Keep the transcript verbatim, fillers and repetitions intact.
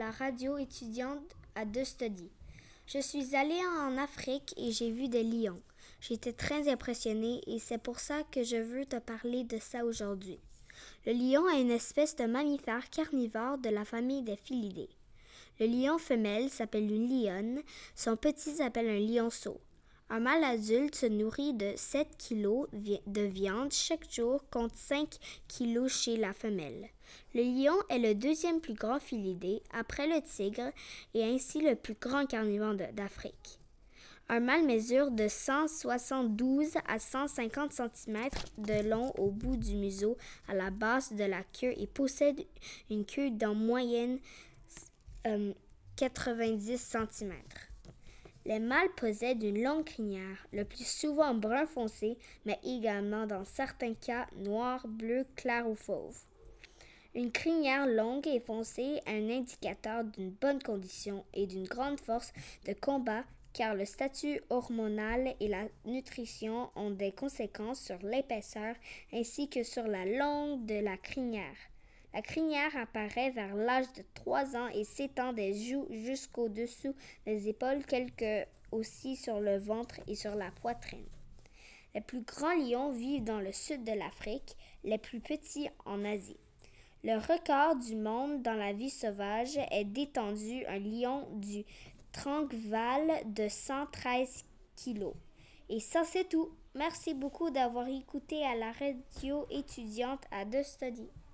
la radio étudiante à deux Study. Je suis allée en Afrique et j'ai vu des lions. J'étais très impressionnée et c'est pour ça que je veux te parler de ça aujourd'hui. Le lion est une espèce de mammifère carnivore de la famille des félidés. Le lion femelle s'appelle une lionne, son petit s'appelle un lionceau. Un mâle adulte se nourrit de sept kilos de viande chaque jour contre cinq kilos chez la femelle. Le lion est le deuxième plus grand félidé après le tigre et ainsi le plus grand carnivore d'Afrique. Un mâle mesure de cent soixante-douze à cent cinquante centimètres de long au bout du museau à la base de la queue et possède une queue d'en moyenne euh, quatre-vingt-dix centimètres. Les mâles possèdent une longue crinière, le plus souvent brun foncé, mais également dans certains cas noir, bleu, clair ou fauve. Une crinière longue et foncée est un indicateur d'une bonne condition et d'une grande force de combat car le statut hormonal et la nutrition ont des conséquences sur l'épaisseur ainsi que sur la longueur de la crinière. La crinière apparaît vers l'âge de trois ans et s'étend des joues jusqu'au-dessous des épaules, quelques aussi sur le ventre et sur la poitrine. Les plus grands lions vivent dans le sud de l'Afrique, les plus petits en Asie. Le record du monde dans la vie sauvage est d'étendue un lion du Transvaal de cent treize kilos. Et ça, c'est tout. Merci beaucoup d'avoir écouté à la radio étudiante à deux Study.